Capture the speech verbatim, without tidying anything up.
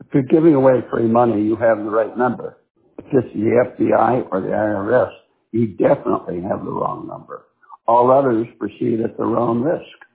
If you're giving away free money, you have the right number. If it's the F B I or the I R S, you definitely have the wrong number. All others proceed at their own risk.